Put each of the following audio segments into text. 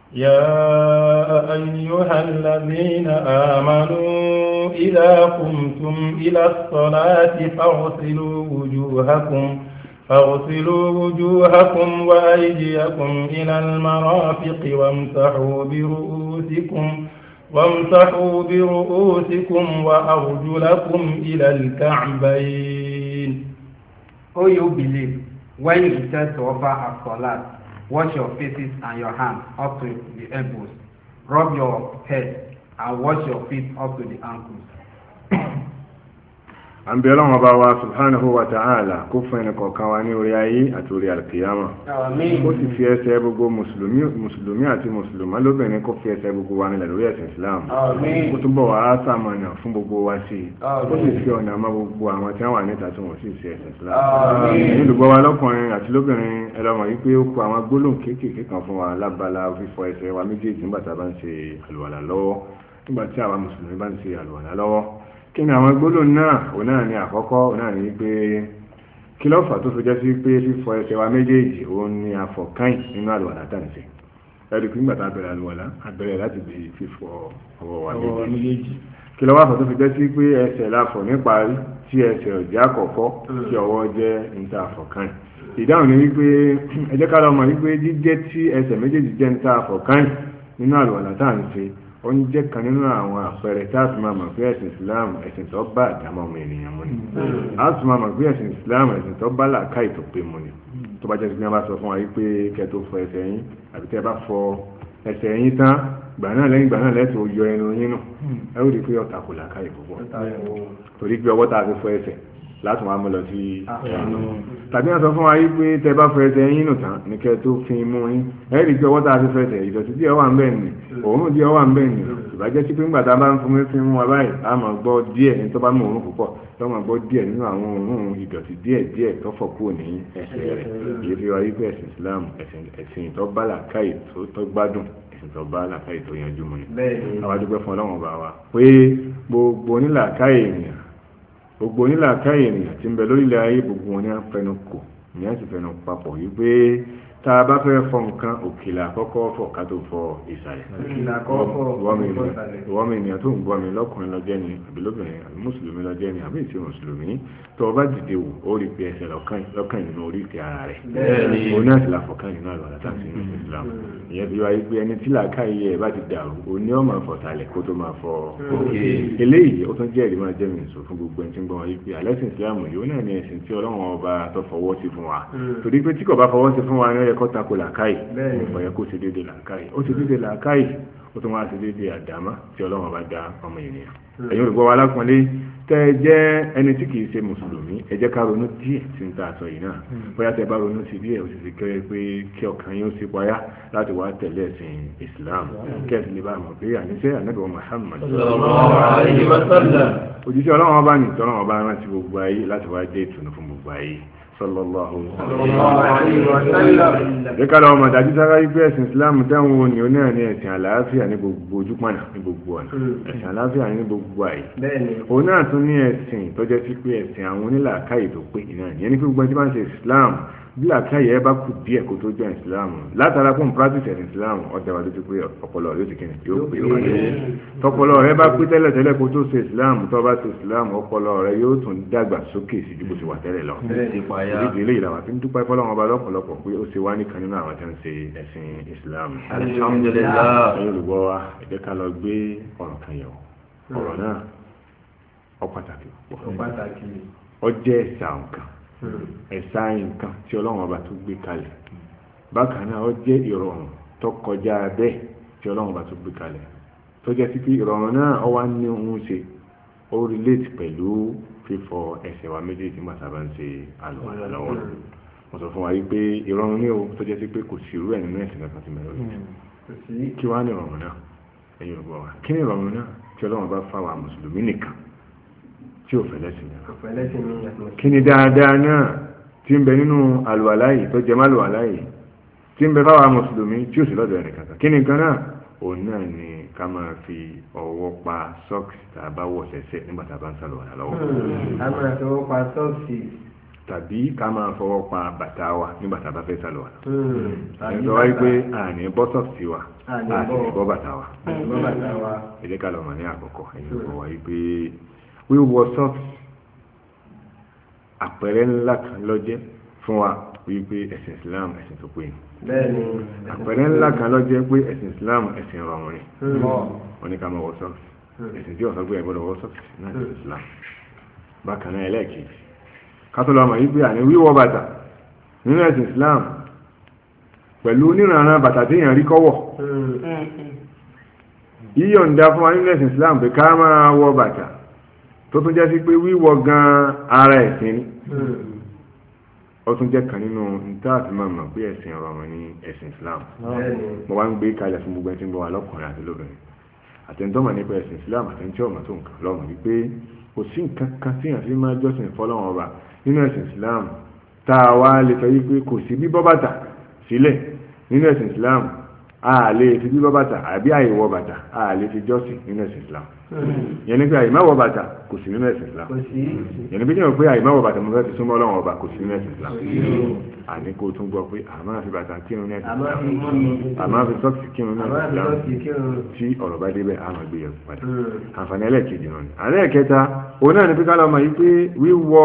يا أيها الذين آمنوا إذا قمتم إلى الصلاة فاغسلوا وجوهكم وأيديكم إلى المرافق وامسحوا برؤوسكم وأرجلكم إلى الكعبين. O you believe, when you intend to offer a salat, wash your faces and your hands up to the elbows. Rub your head and wash your feet up to the ankles. An bi Ọlọ́run Ọba wa subhanahu wa ta'ala kó fún ẹnì kọ̀ọ̀kan wa ní orí ayé àti orí alkiyama. Kó sì fi ẹsẹ̀ gbogbo mùsùlùmí àti mùsùlùmá lóbìnrin kó fi ẹsẹ̀ gbogbo wa nílẹ̀ lórí ẹ̀sìn Islam. Kó túnbọ̀ wá sàmọ̀nà fún gbogbo wa sí i. Kó sì fi ọ̀nà mọ́ gbogbo àwọn tí wọ́n wà níta tí wọ́n sì ṣe ẹ̀sìn Islam. Olùgbọ́ wa lọ́kùnrin àti lóbìnrin ẹlọ́mọ̀ yìí pé ó kó àwọn gbólóhùn kéékèèké kan fún wa lábala fífọ ẹsẹ̀ wa méjèèjì nígbà tá a bá ń ṣe àlùwàlà lọ́wọ́, nígbà tí àwa mùsùlùmí bá ń ṣe àlùwàlà lọ́wọ́. Kí ni àwọn gbólóhùn náà? Òun náà ni àkọ́kọ́, òun náà ni pé kí ló fà tó fi jẹ́ sí pé fífọ ẹsẹ̀ wa méjèèjì òun ni àfọ̀káyìn nínú àlùwàlá tá à ń ṣe. Ẹ̀rí pé nígbà tá a bẹ̀rẹ̀ àlùwàlá a bẹ̀rẹ̀ láti bí fífọ ọwọ́ wa méjèèjì. Kí ló wá fà tó fi jẹ́ sí pé ẹsẹ̀ la fọ̀ níparí tí ẹsẹ̀ ò jẹ́ àkọ́kọ́ tí ọwọ́ jẹ́ níta àfọ̀káyìn. Ìdáhùn ni wípé ẹ jẹ́ ká lọ mọ̀ wípé jíjẹ́ tí ẹsẹ̀ méjèèjì jẹ́ níta àfọ̀káyìn nínú àlùwàlá tá à ń ṣe ó ń jẹ́ kan nínú àwọn àpẹẹrẹ tí a fi máa mọ̀ pé ẹ̀sìn Islam ẹ̀sìn tó bá àdámọ́ ọmọ ènìyàn mu ni. A sì máa mọ̀ pé ẹ̀sìn Islam ẹ̀sìn tó bá làákàyè tó pé mu ni. Tó bá jẹ́ sí ní a bá sọ fún wa wípé kẹ́ tó fọ ẹsẹ̀ yín àbí tẹ́ bá fọ ẹsẹ̀ yín tán gbà náà lẹ́yìn gbà náà lẹ́tọ̀ọ́ yọ ẹnu yín nù. Ẹ ó rí i pé ọ̀tà kò làákàyè púpọ̀. Torí pé ọwọ́ tá a fi fọ ẹsẹ̀ láti wá mú lọ sí ẹnu. Tàbí wọ́n sọ fún wa yìí pé tẹ́ bá fọ ẹsẹ̀ yín nù tán ní kẹ́ tó fi mú yín. Ẹ rí i pé ọwọ́ tá a fi fọ ẹsẹ̀ ìdọ̀tí díẹ̀ wà ń bẹ̀ ni, òórùn díẹ̀ wà ń bẹ̀ ni. Ìbàjẹ́ sí pé ńgbà tá a bá ń fún mi fi mú wa báyìí a máa gbọ́ díẹ̀ ní tó bá mú òórùn púpọ̀ tó máa gbọ́ díẹ̀ nínú àwọn òórùn ìdọ̀tí díẹ̀ tó fọ̀ kúrò ní ẹsẹ̀ rẹ̀. Èyí fi wá wípé ẹ̀sìn Islam ẹ̀sìn tó bá làákàyè tó gbádùn, ẹ̀sìn tó bá làákàyè tó yanjú mu ni. Àwa dúpẹ́ fún Ọlọ́run Ọba wa pé gbogbo onílàákàyè ènìyàn tí ń bẹ lórílẹ̀ ayé gbogbo wọn ní àfẹnu kò ní àti fẹnu papọ̀ yìí pé tá a bá fẹ́ fọ nǹkan òkèlà àkọ́kọ́ fọ ká tó fọ ìsàlẹ̀. ìwọ́n mi ènìyàn tó ń gbọ́ mi lọ́kùnrin lọ́jẹ́ ni àbí lóbìnrin àbí mùsùlùmí lọ́jẹ́ ni àbí ìṣe mùsùlùmí tó o bá dìde wò ó rí pé ẹsẹ̀ lọ́kàn nínú oríkèé ara rẹ̀. òun náà sì la fọkàn nínú àlọ́ àtàkì nínú Islam. ìyẹn bí wáyé pé ẹni tí làákàyè ẹ̀ bá ti dàrú òun ni ó máa fọ sàlẹ̀ kó tó máa fọ òkè. eléyìí ó tún jẹ́ ìdí máa jẹ́ mi sọ fún gbogbo ẹni tí ń gbọ́ wọn yìí pé àlẹ́sìn Islam yìí ó náà ní ẹ̀sìn tí Ọlọ́run Ọba tó fọwọ́ sí fún wa. torí pé tí kò bá fọwọ́ sí fún wa ní ẹ̀kọ́ tako làákàyè ìfọ̀yẹ́ kó ṣe déédéé làákàyè ó ṣe déédéé làákàyè ó tún wá ṣe déédéé àdámá tí Ọlọ́run bá dá ọmọ ènìyàn. ẹ̀yin olùgbọ́ wa lápọ̀nlé tẹ́ ẹ jẹ́ ẹni tí kìí ṣe mùsùlùmí ẹ jẹ́ ká ronú díẹ̀ tí ń ta àṣọ yìí náà bóyá tẹ́ bá ronú sí díẹ̀ ó sì fi kéré pé kí ọkàn yín ó sì payá láti wá tẹ̀lé ẹ̀sìn Islam kí ẹ̀sìn lè bá mọ̀ pé àníṣe ànábì Muhammad òjíṣẹ́ Ọlọ́run ọba ní ìtọ́lọ́run ọba rántí gbogbo ayé láti wá dé ìtùnú fún gbogbo ayé sallallahu alaihi wasallam. Jẹ́ ká lọ mọ̀ dájú sára wípé ẹ̀sìn Islam tẹ́wọ̀n ní onáà ní ẹ̀sìn àlàáfíà ní gbogbo ojúpọ̀nà ní gbogbo ọ̀nà ẹ̀sìn àlàáfíà ní gbogbo àyè. Òun náà tún ní ẹ̀sìn tó jẹ́ sí pé ẹ̀sìn àwọn onílàákàyè tó pé ìnáà ní ẹni pé gbogbo ẹni tí bá ń ṣe Islam bí làákàyè ẹ bá kù díẹ̀ kó tó jẹ́ Islam látara fún practice ẹ̀sìn Islam ọjà wa lójú pé ọpọlọ rẹ ó ti kìnnì yóò pé wáyé tọpọlọ rẹ bá pé tẹ́lẹ̀tẹ́lẹ̀ kó tó ṣe Islam tó bá ṣe Islam ọpọlọ rẹ yóò tún dàgbà sókè sí ju bó ti wà tẹ́lẹ̀ lọ. ìdíje ilé ìlànà tí ń dúpẹ́ fọlọ́wọn ọba lọ́pọ̀lọpọ̀ pé ó ṣe wá nìkan nínú àwọn tí ń ṣe ẹ̀sìn Islam. alhamdulillah. ẹ̀yin olùgbọ́ wa ẹ jẹ́ ká lọ gbé ọ̀rọ̀ kan yẹ̀wò ọ̀rọ̀ náà ó pàtàkì ó jẹ́ ẹ̀sà nǹkan ẹ̀sà nǹkan tí Ọlọ́run ọba tó gbé kalẹ̀ bákan náà ó jẹ́ ìrọ̀rùn tó kọjá bẹ́ẹ̀ tí Ọlọ́run ọba tó gbé kalẹ̀ tó jẹ́ sí pé ìrọ̀rùn náà ó wá ní ohun ṣe ó relate pẹ̀lú fífọ ẹsẹ̀ wa méjèèjì nígbà tá a bá ń ṣe àlùwàlá lọ́wọ́ mo sọ fún wa yìí pé ìrọ̀rùn ní o tó jẹ́ sí pé kò sí irú ẹ̀ nínú ẹ̀sìn kankan tí mẹ́rin rẹ̀ kí wá ní ìrọ̀rùn náà ẹ̀yin ò gbọ́ wa kí ní ìrọ̀rùn náà tí Ọlọ́run bá fáwọn mùsùlùmí nìkan tí ò fẹ́ lẹ́sìn náà kí ni dáadáa náà tí ń bẹ nínú àlùwàlá yìí tó jẹ má àlùwàlá yìí tí ń bẹ fáwọn mùsùlùmí tí ò sí lọ́dọ̀ ẹnì kankan kí ni nǹkan náà òun náà ni ká máa fi ọwọ́ pa sọ́ọ̀kì tá a bá wọ̀ sẹ́sẹ́ nígbà tá a bá ń sàlùwàlá lọ́wọ́. a máa fi ọwọ́ pa sọ́ọ̀kì tàbí ká máa fọwọ́ pa bàtà wa nígbà tá a bá fẹ́ sálọ wa. ẹni tó wáyé pé àní bọ́ sọ́ọ̀sì wa àti bọ́ bàtà wa. ẹ jẹ́ ká lọ mọ̀ ní àkọ́kọ́ ẹni tó wáyé pé wíwọ sọ́ọ̀sì àpẹẹrẹ ńlá kan ló jẹ́ fún wa wípé ẹ̀sìn Islam ẹ̀sìn tó pé ni. àpẹẹrẹ ńlá kan ló jẹ́ pé ẹ̀sìn Islam ẹ̀sìn rọrùn ni. wọ́n ní ká máa wọ sọ́ọ̀sì ẹ̀sìn tí ọ̀sán gbé ẹ̀gbọ́dọ̀ wọ sọ́ọ̀sì náà ní Islam. bákan náà ẹlẹ́ẹ̀kejì kátólọ́ àmọ́ yìí pé àní wíwọ̀ bàtà nínú ẹ̀sìn Islam pẹ̀lú oníranran bàtà tí èèyàn rí kọ́wọ̀ yíyọ̀ǹda fún wa nínú ẹ̀sìn Islam pé ká máa wọ bàtà tó tún jẹ́ sí pé wíwọ̀ gan ara ẹ̀sìn ni ó tún jẹ́ kan nínú ntáàtì máa mọ̀ pé ẹ̀sìn ọ̀rọ̀ ní ẹ̀sìn Islam mo wá ń gbé kalẹ̀ fún gbogbo ẹni tí ń bọ̀ wá lọ́kùnrin àti lóbìnrin àtẹnudọ́mọ̀ nípa ẹ̀sìn Islam àtẹnudí ọ̀mọ̀ tó nǹkan lọ́mọ wípé kò sí nǹkan kan tí èèyàn fi máa jọ́sìn fọ́lọ́run ọba nínú ẹ̀sìn Islam tá a wá lè sọ yí pé kò sí bíbọ́ bàtà sílẹ̀ nínú ẹ̀sìn Islam a lè fi bíbọ́ bàtà àbí àìwọ̀ bàtà a lè fi jọ́sìn nínú ẹ̀sìn Islam yẹn ni pé àìmáwọ̀ bàtà kò sí nínú ẹ̀sìn Islam yẹn ni pé jẹ́ pé àìmáwọ̀ bàtà mo fẹ́ fi súnmọ́ Ọlọ́run ọba kò sí nínú ẹ̀sìn Islam àní kó tún gbọ́ pé àmọ́ fi bàtà kírun ní ẹ̀sìn Islam àmọ́ fi sọ́ọ̀kì kírun ní ẹ̀sìn Islam tí ọ̀rọ̀ bá débẹ̀ àmọ́ gbé yẹn padà àǹfààní ẹlẹ́ẹ̀kejì náà ni ẹlẹ́ẹ̀kẹta òun náà ni pé ká lọ́ọ́ mọ̀ yí pé wíwọ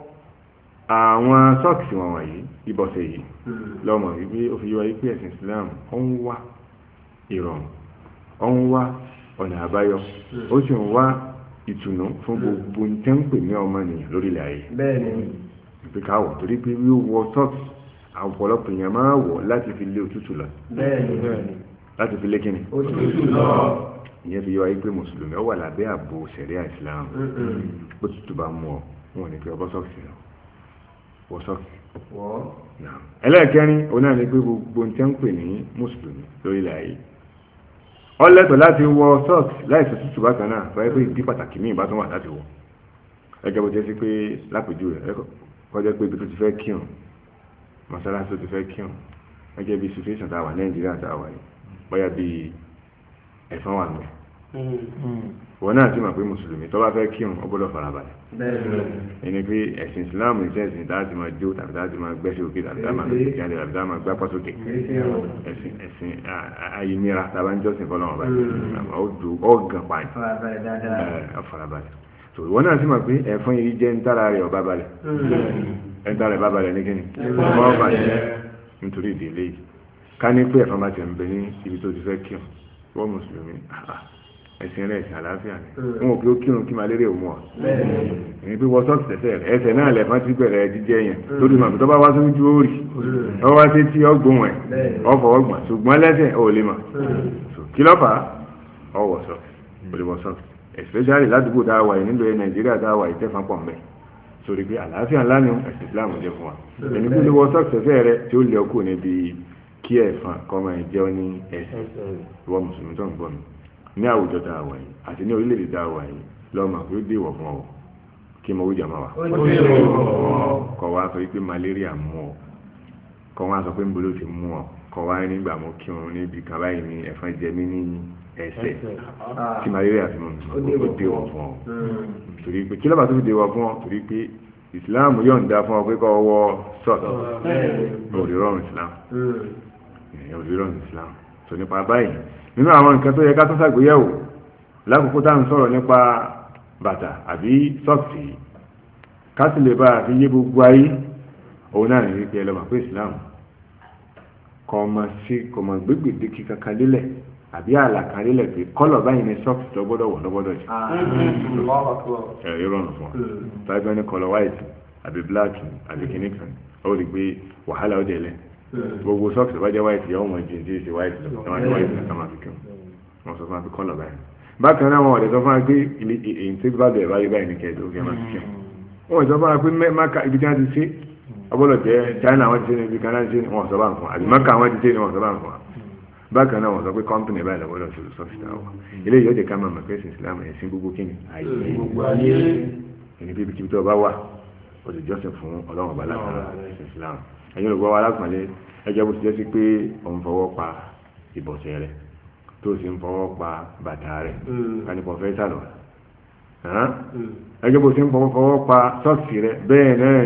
àwọn sọ́ọ̀kì wọn wọ̀nyí ìbọ̀sẹ̀ yìí lọ́mọ wípé ó fi yọ wípé ẹ̀sìn Islam ó ń wá ìrọ̀rùn ó ń wá ọ̀nà àbáyọ ó sì ń wá ìtùnú fún gbogbo nǹkan pè ní ọmọnìyàn lórílẹ̀ ayé ìpè káwọ̀ torí pé wíwọ sọ́ọ̀kì ọ̀pọ̀lọpọ̀ èèyàn máa wọ̀ láti fi lé òtútù lọ láti fi lé kíni òtútù lọ ìyẹn fi yọ wípé mùsùlùmí ó wà lábẹ́ ààbò ṣẹ̀ríà Islam bó tutù bá mú ọ wọn ò ní fi ọbọ̀ sọ́ọ̀kì lọ wọ́sọ́ọ̀kì. ẹlẹ́ẹ̀kẹrin òun náà ni pé gbogbo ní tẹ́ ń pè ní mùsùlùmí lórílẹ̀ ayé ó lẹ́tọ̀ọ́ láti wọ sọ́ọ̀kì láìsí tútù bákan náà fẹ́ pé ìdí pàtàkì míì bá tún wà láti wọ ẹgbẹ́ bó jẹ́ sí pé lápèjú rẹ̀ kọjá pé ibi tó ti fẹ́ kírun mọ́sálásí tó ti fẹ́ kírun ẹgbẹ́ bí situation tá a wà Nàìjíríà tá a wà yìí bóyá bí ẹ̀fọn wà mẹ́ wọn náà ti mọ̀ pé mùsùlùmí tó bá fẹ́ kírun ó gbọ́dọ̀ farabalẹ̀ ẹni pé ẹ̀sìn Islam ìṣẹ́ ẹ̀sìn tá a ti máa jó tàbí tá a ti máa gbẹ́sẹ̀ òkè tàbí tá a máa gbẹ́sẹ̀ jáde tàbí tá a máa gbá pọ́sókè ẹ̀sìn ayémíra tá a bá ń jọ́sìn fọlọ́wọ́n báyìí ó gàn pa ní farabalẹ̀ tó wọn náà ti mọ̀ pé ẹ̀fọn yìí jẹ́ ntara rẹ̀ ọba balẹ̀ ntara rẹ̀ bá balẹ̀ ní kíni ọba balẹ̀ nítorí ìdílé yìí ká ní pé ẹ̀fọn bá ti ń bẹ ní ibi tó ti fẹ́ kírun wọ́n mùsùlùmí ẹ̀sìn rẹ̀ ẹ̀sìn àlàáfíà ni wọn ò pé ó kírun kí malaria ò mú ọ èyí pé wọ́n sọ́ọ̀tì tẹ̀sẹ̀ rẹ̀ ẹsẹ̀ náà lẹ̀fọ́n ti bẹ̀rẹ̀ jíjẹ́ yẹn lórí màbí tó bá wá sójú ó rì wọ́n wá sí tí ọgbọ̀n ẹ̀ ọ̀fọ̀ ọgbọ̀n ṣùgbọ́n lẹ́sẹ̀ ò lè mà kí ló fà á ọwọ́ sọ́ọ̀tì ò lè wọ́ sọ́ọ̀tì especially ládùúgbò tá a wà yìí nílò ẹ̀ Nàìjíríà tá a wà yìí tẹ́fà pọ̀ mbẹ́ sórí pé àlàáfíà ńlá ni ẹ̀sìn Islam jẹ́ fún wa ẹni pé lè wọ́ sọ́ọ̀tì tẹ̀sẹ̀ rẹ̀ tí ó lè ọkù níbi kí ẹ̀fọn kọ́ máa jẹ́ ní ẹ̀sìn ìwọ mùsùlùmí tó ń gbọ́ mi ní àwùjọ tá a wà yìí àti ní orílẹ̀-èdè tá a wà yìí lọ́mọ pé ó déwọ̀ fún ọ kí mo wújà máa wà kọ́ wa sọ pé malaria mú ọ kọ́ wa sọ pé ń bolo ti mú ọ kọ́ wa nígbà mo kí wọn níbi kan báyìí ní ẹ̀fọn jẹ mí ní ẹsẹ̀ tí malaria fi mú ó déwọ̀ fún ọ torí pé kí lọ́ba tó fi déwọ̀ fún ọ torí pé Islam yọ̀ǹda fún ọ pé kọ́ wọ sọ́ọ̀tọ̀ òrìrọ̀rùn Islam tó nípa báyìí nínú àwọn nǹkan tó yẹ ká tó ṣàgbéyẹ̀wò lákòókò tá à ń sọ̀rọ̀ nípa bàtà àbí sọ́ọ̀tì ká sì lè bá àfi yé gbogbo ayé òun náà ní wípé ẹlọ́mà pé Islam kọ́ ọmọ gbégbèdé kíkankan lélẹ̀ àbí àlàkàn lélẹ̀ pé kọ́lọ̀ báyìí ní sọ́ọ̀tì lọ́gbọ́dọ̀ wọ̀ lọ́gbọ́dọ̀ jù ẹ̀rí rọrùn fún ọ tàbí ní kọ́lọ̀ white àbí black àbí kìnnìkan ó rí pé wàhálà ó dẹ̀ lẹ̀ gbogbo sọ́ọ̀kì tó bá jẹ́ white yọ wọn jìn tí ṣe white lọ wọn white lọ kama fi kí wọn sọ fún wa fi kọ́ lọ báyìí bákan náà wọn ọ̀dẹ̀ sọ fún wa pé èyí tí bá bẹ̀rẹ̀ báyìí báyìí ní kẹ́ẹ̀dọ̀ ó kẹ́ máa fi kí wọn sọ fún wa pé maka ibi tí wọ́n ti ṣe ọbọ̀lọ̀ jẹ́ China wọ́n ti ṣe ní ibi kan náà ṣe wọn sọ bá ń fún wa àbí maka wọ́n ti ṣe ní wọn sọ bá ń fún wa bákan náà wọn sọ pé company báyìí lọ́wọ́dọ̀ ṣe sọ́ọ̀kì táwọn eléyìí ó jẹ́ ká máa mọ̀ pé Islam ẹ̀sìn gbogbo kíni ayé ẹni bí ibi tó bá wà ó ti jọ́sìn fún Ọlọ́run ọba látara Islam ẹ̀yin olùgbọ́ wa alákùnrin ẹjọ́ bó ti jẹ́ sí pé ó ń fọwọ́ pa ìbọ̀sẹ̀ rẹ̀ tó sì ń fọwọ́ pa bàtà rẹ̀ kánípọ̀ fẹ́ sàlọ̀ ẹjọ́ bó ti ń fọwọ́ pa sọ́ọ̀sì rẹ̀ bẹ́ẹ̀ náà ni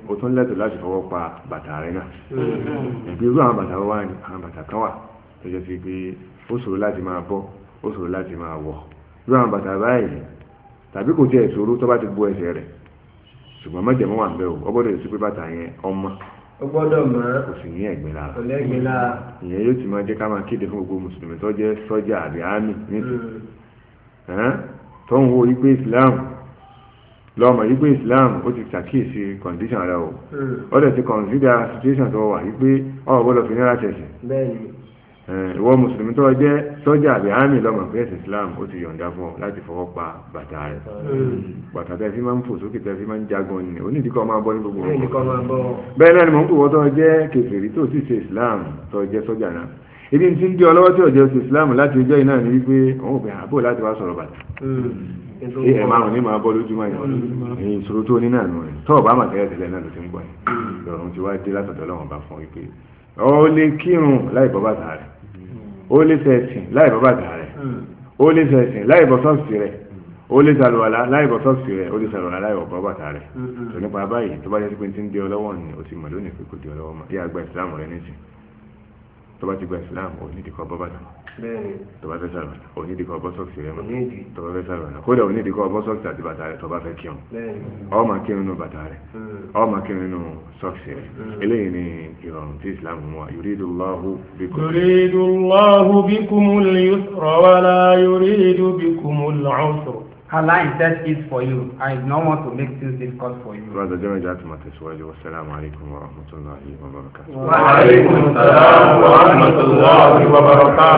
o tún lẹ́tọ̀ọ́ láti fọwọ́ pa bàtà rẹ náà ẹ̀bí irú àwọn bàtà wà ní àwọn bàtà kan wà tó jẹ́ sí pé ó ṣòro láti máa bọ́ ó ṣòro láti máa wọ̀ irú àwọn bàtà báyìí tàbí kò tiẹ̀ ṣòro tó bá ti bọ́ ẹsẹ̀ rẹ̀ ṣùgbọ́n mọ́jẹ̀mọ́ wà ń bẹ́ o ọ gbọ́dọ̀ sí pé bàtà yẹn ọmọ ó gbọ́dọ̀ mọ́ kò sì ní ẹ̀gbin lára ìyẹn yóò ti máa jẹ́ ká máa kéde fún gbogbo mùsùlùmí tó jẹ́ sọ́jà àbí ámì nísìnyí tó ń wo wípé Islam lọ́mọ wípé Islam ó ti ṣàkíyèsí condition rẹ o ó dẹ̀ ti consider situation tó wà wípé ọ̀ gbọ́dọ̀ fi náírà tẹ̀sí ìwọ mùsùlùmí tó jẹ́ sọ́jà àbí àmì lọ́mọ pé ẹ̀sìn Islam ó ti yọ̀ǹda fún ọ láti fọwọ́ pa bàtà rẹ̀ bàtà tẹ́ fi máa ń fò sókè tẹ́ fi máa ń jagun ni onídìíkọ́ máa bọ́ ní gbogbo ọkọ̀ bẹ́ẹ̀ náà ni mò ń pè wọ́n tó jẹ́ kèfèrí tó sì ṣe Islam tó jẹ́ sọ́jà náà ibi tí ń di ọlọ́wọ́ tí ò jẹ́ ṣe Islam láti ọjọ́ iná ni wípé òun ò pè àbò láti wá sọ̀rọ̀ bàtà ẹ̀ márùn ní máa bọ́ lójúmọ́ yẹn ìṣòro tó ní náà nù rẹ̀ tọ́ọ̀ bá mà tẹ́lẹ̀ náà ló ti ń gbọ́ yẹn lọ́rùn ti wá dé látọ̀dọ̀ Ọlọ́run bá fún wípé ó lè kírun láì bọ́ bàtà rẹ̀ ó lè ṣẹ̀sìn láì bọ́ bàtà rẹ̀ ó lè ṣẹ̀sìn láì bọ́ sọ́ọ̀sì rẹ̀ ó lè ṣàlùwàlá láì bọ́ sọ́ọ̀sì rẹ̀ ó lè ṣàlùwàlá láì bọ́ bàtà rẹ̀ tó nípa báyìí tó bá jẹ́ pé tí ń di ọlọ́wọ́ ni ó ti mọ̀ lónìí pé kò di ọlọ́wọ́ mọ́ yá gba ìsìlámù rẹ̀ nísìn tó bá ti gba ìsìlámù ò nídìí kọ́ bọ́ bàtà tó bá fẹ́ ṣàlùwàlá ò nídìí kọ́ bọ́ sọ́ọ̀sì rẹ̀ mọ́ tó bá fẹ́ ṣàlùwàlá kódà ò nídìí kọ́ bọ́ sọ́ọ̀sì àti bàtà rẹ̀ tó bá fẹ́ kírun ó máa kírun nínú bàtà rẹ̀ ó máa kírun nínú sọ́ọ̀sì rẹ̀ eléyìí ni ìrọ̀rùn tí Islam mú wa yuridullahu bikumul yusra wa la yuridu bikumul usra. Allah intends it for you and is not want to make things difficult for you. Brother Jamaat Mataswaju, wassalamu alaikum wa rahmatullahi wa barakatuh. Wa alaikum assalam wa rahmatullahi wa barakatuh.